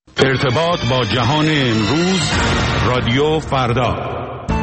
ارتباط با جهان امروز، رادیو فردا.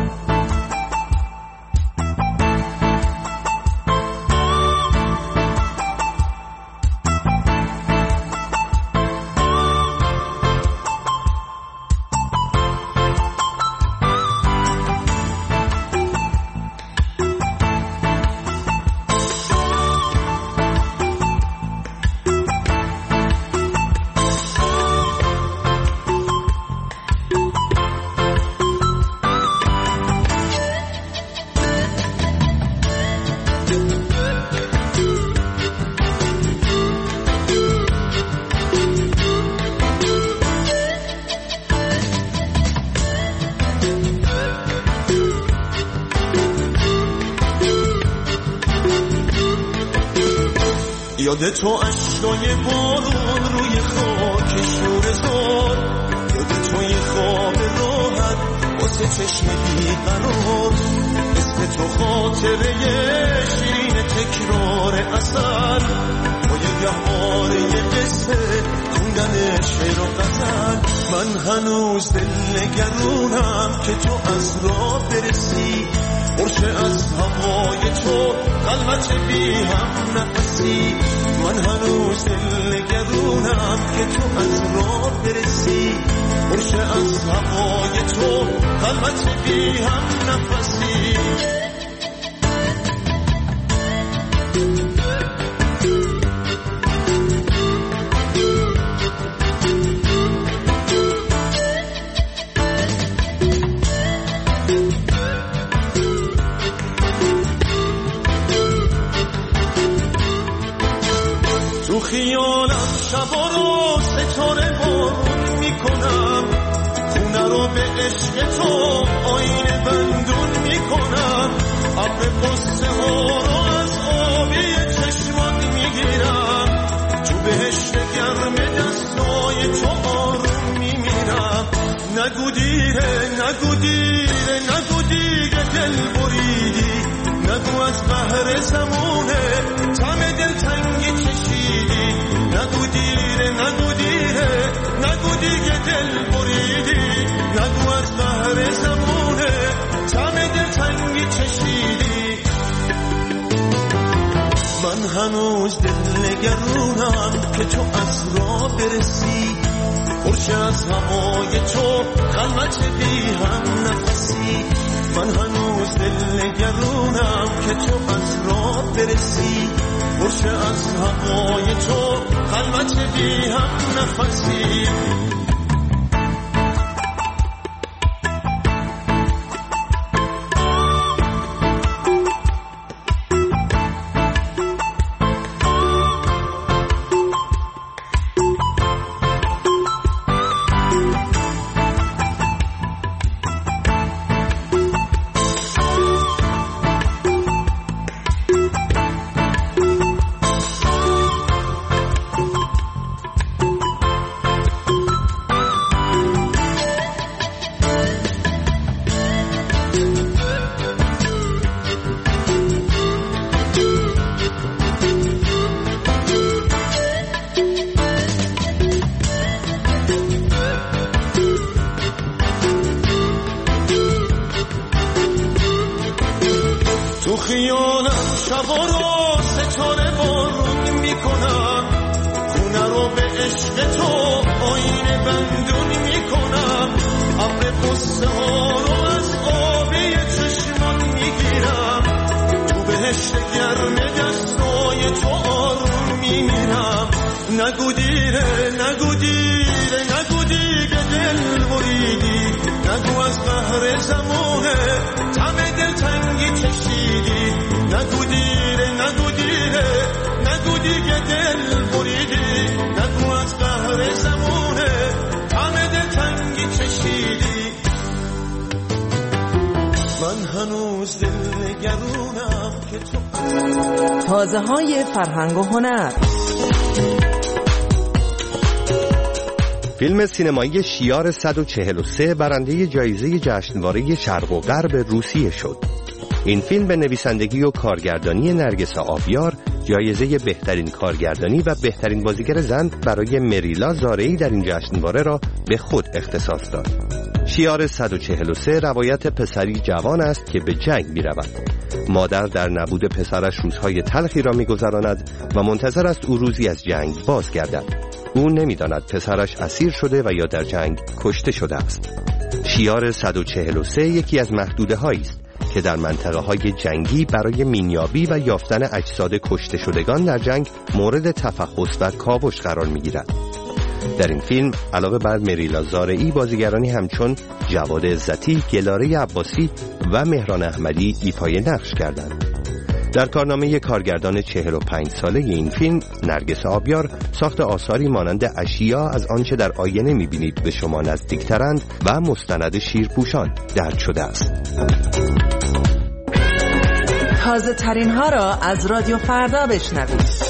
یاد تو اشکای بارون روی خاک شور زار، یاد توی خواب راحت واسه چشم بیقرار، اسم تو خاطره شیرین تکرار اثر، با یه گهواره قصه خوندن شعر و غزل. من هنوز دل نگرونم که تو از راه برسی، برشه از هوای تو قلبت بی هم نفسی. من هنوز دل نگرونم که تو از راه برسی، برشه از هوای تو قلبت بی هم نفسی. تو خیالم شبا رو ستاره بارون میکنم، خونه رو به عشق تو آینه بندون میکنم، ابر قصه ها رو از آبی چشمات میگیرم، تو بهشت گرم دستای تو آروم میمیرم. نگو دیره نگو دیره نگو دیگه دل بریدی، نگو از بحر زمونه تم دل تنگی چشیدی. نگو دیره نگو دیره نگو دیگه دل بریدی، نگو از بحر زمونه تم دل تنگی چشیدی. من هنوز دل نگرونم که تو از راه برسی، برشه از هوای تو خلوت بی هم نفسی. من هنوز دل نگرونم که تو از راه برسی، برشه از هوای تو خلوت بی هم نفسی. تو خیالم شبا رو ستاره بارون میکنم، خونه رو به عشق تو آینه بندون میکنم، ابر قصه ها رو از آبی چشمات میگیرم، تو بهشت گرم دستای تو آروم میمیرم. نگو دیره نگو دیره نگو دیگه دل بریدی، نگو از بحر زمونه تم دل تنگی چشیدی. نگو دیره نگو دیره نگو دیگه دل بریدی، نگو از بحر زمونه تم دل تنگی چشیدی. من هنوز دل نگرونم که تو تازه های فرهنگ و هنر. فیلم سینمایی شیار 143 برنده جایزه جشنواره شرق و غرب روسیه شد. این فیلم به نویسندگی و کارگردانی نرگس آبیار جایزه بهترین کارگردانی و بهترین بازیگر زن برای مریلا زارعی در این جشنواره را به خود اختصاص داد. شیار 143 روایت پسری جوان است که به جنگ می رود. مادر در نبود پسرش روزهای تلخی را می گذراند و منتظر است او روزی از جنگ بازگردد. او نمی داند پسرش اسیر شده و یا در جنگ کشته شده است. شیار 143 یکی از محدوده هایی است که در منطقه های جنگی برای مینیابی و یافتن اجساد کشته شدگان در جنگ مورد تفحص و کاوش قرار می گیرد. در این فیلم علاوه بر مریلا زارعی بازیگرانی همچون جواد عزتی، گلاره عباسی و مهران احمدی ایفای نقش کردند. در کارنامه کارگردان 45 ساله این فیلم، نرگس آبیار ساخت آثاری مانند اشیا از آنچه در آینه می‌بینید به شما نزدیکترند و مستند شیرپوشان درج شده است. تازه ترین ها را از رادیو فردا بشنوید.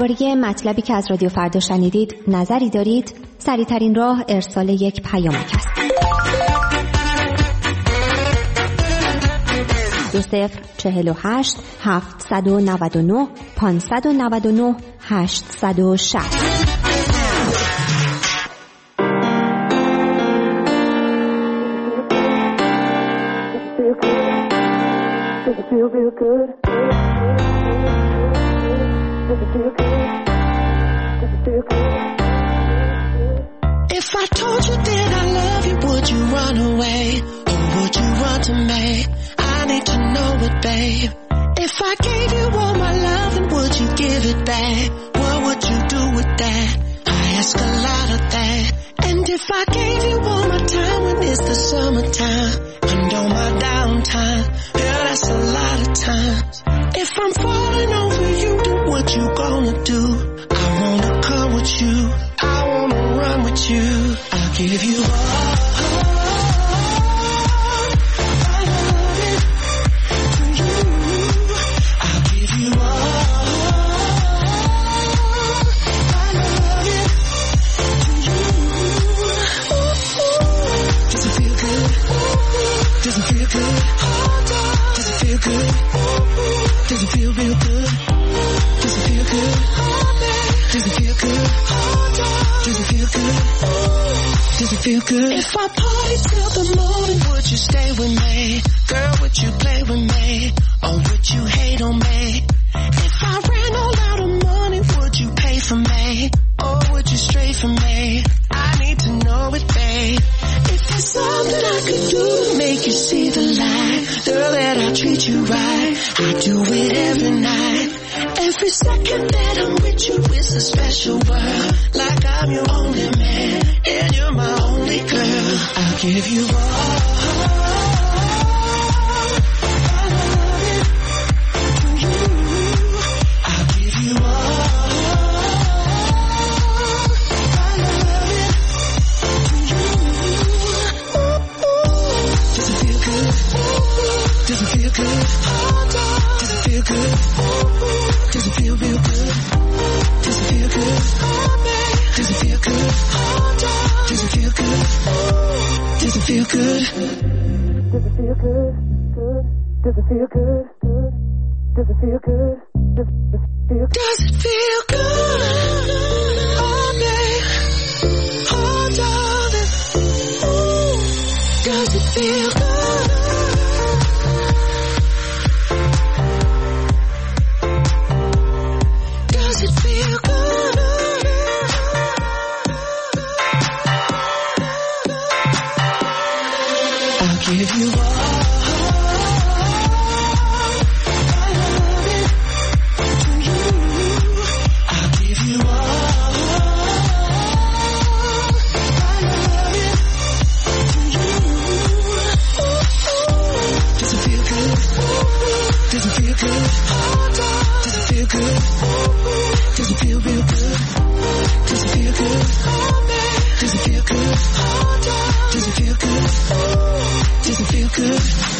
درباره مطلبی که از رادیو فردا شنیدید نظری دارید؟ سریع‌ترین راه ارسال یک پیامک است. 2048 799 599 860. Feel real good. Does it feel good? Does it feel good? If I told you that I love you, would you run away? Or would you run to me? I need to know it, babe. If I gave you all my love, and would you give it back? What would you do with that? I ask a lot of that. And if I gave you all my time when it's the summertime, and all my downtime, yeah, that's a lot of times. If I'm falling over you, then what you gonna do? I wanna come with you, I wanna run with you. I'll give you all I love it to you. I'll give you all I love it to you. Does it feel good? Does it feel good? Does it feel good? Does it feel real good? Does it feel good? Does it feel good? Does it feel good? Does it feel good? If I party till the morning, would you stay with me? Girl, would you play with me? Or would you hate on me? If I ran all out of money, would you pay for me? Or would you stray from me? I need to know it, babe. If there's something I could do to make you see the light, girl, that I'll treat you right. I do it every night. Every second that I'm with you is a special world. Like I'm your only man, and you're my only girl. I'll give you all I love it to you. I'll give you all I love it to you. Does it feel good? Does it feel good? Does it feel good? Does it feel real good? Does it feel good? Does it feel good? Does it feel good? Does it feel good? Does it feel good? Good. Does it feel good? Good. Does it feel good? Does it feel good? Oh, babe. Oh, darling. Ooh. Does it feel good? Does it feel good? I'll give you all I love it to you. I'll give you all I love it to you. Does it feel good? Does it feel good? Does it feel good? Does it feel real good? Does it feel good? Does it feel good? Does it feel good? Does it feel good?